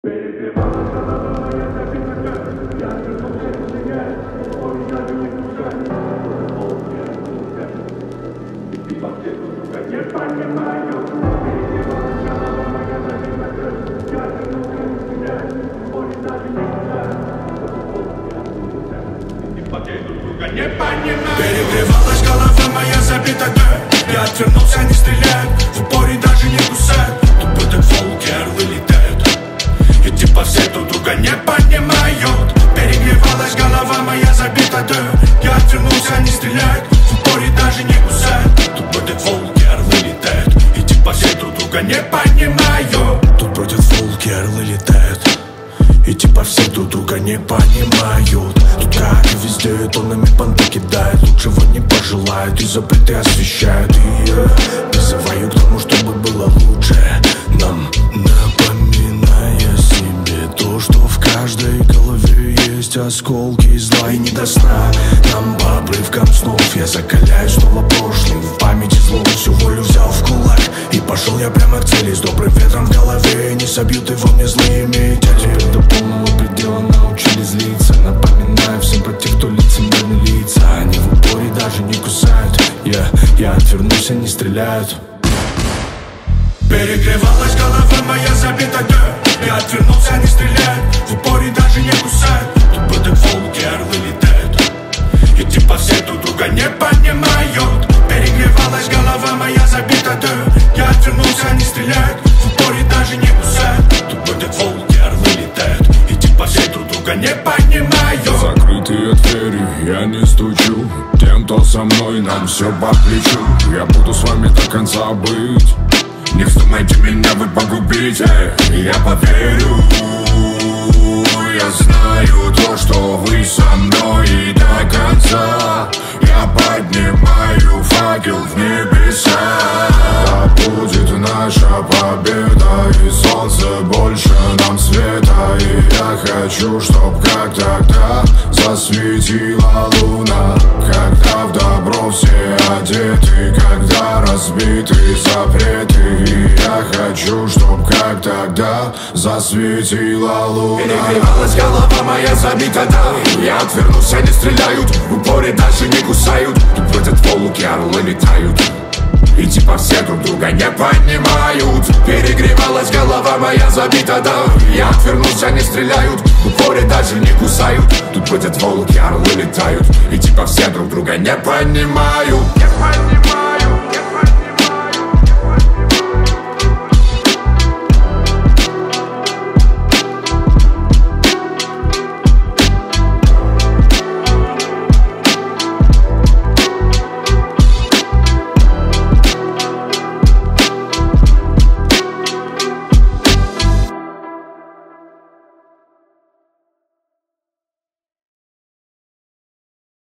Перегревалась голова моя забита, да. Я отвернулся, не стреляют, в упоре даже не кусают. Тут будут волки, орлы летают, и типа все друг друга не понимают. Перегревалась голова моя забита, да. Я отвернулся, не стреляют, в упоре даже не кусают. Тут будут волки, орлы летают, и типа все друг друга не понимают. Тут бродят волки, орлы летают, и типа все друг друга не понимают. Тут как и везде тоннами понты кидают, лучшего не пожелают и запреты освещают. И призываю к тому, чтобы было лучше нам, напоминая себе то, что в каждой голове есть осколки зла и не до сна. Нам по обрывкам снов я закаляю снова прошлым, в памяти зло всю волю взял в кулак. И пошел я прямо к цели с добрым ветром в голове. Не собьют его мне злые теперь до полного предела научились злиться. Напоминаю всем про тех, кто лицемерны лица. Они в упоре даже не кусают. Я отвернулся, не стреляют. Перегревалась голова моя забита, да. Я отвернулся, не стреляют, в упоре даже не кусают. Тут будут волки, орлы летают, и типа все друг друга не понимают. Перегревалась голова моя забита, да. Я отвернулся, не стреляют, в упоре даже не кусают. Тут будут волки, орлы летают, и типа все друг друга не понимают. Закрытые двери, я не стучу. Тем, кто со мной, нам все по плечу. Я буду с вами до конца быть. Не вздумайте меня вы погубить, я поверю. Я знаю то, что вы со мной и до конца. Я поднимаю факел в небеса. Да будет наша победа, и солнце больше нам света. И я хочу, чтоб как тогда засветила луна. Когда в добро все одеты, когда разбиты запреты. И я хочу, чтоб как тогда засветила луна. Перегревалась голова моя забита, да. Я отвернулся, не стреляют, в упоре даже не кусают. Тут бродят волки, орлы летают, и типа все друг друга не понимают. Перегревалась голова моя забита, да. Я отвернулся, не стреляют, в упоре даже не кусают. Тут бродят волки, орлы летают, и типа все друг друга не понимают.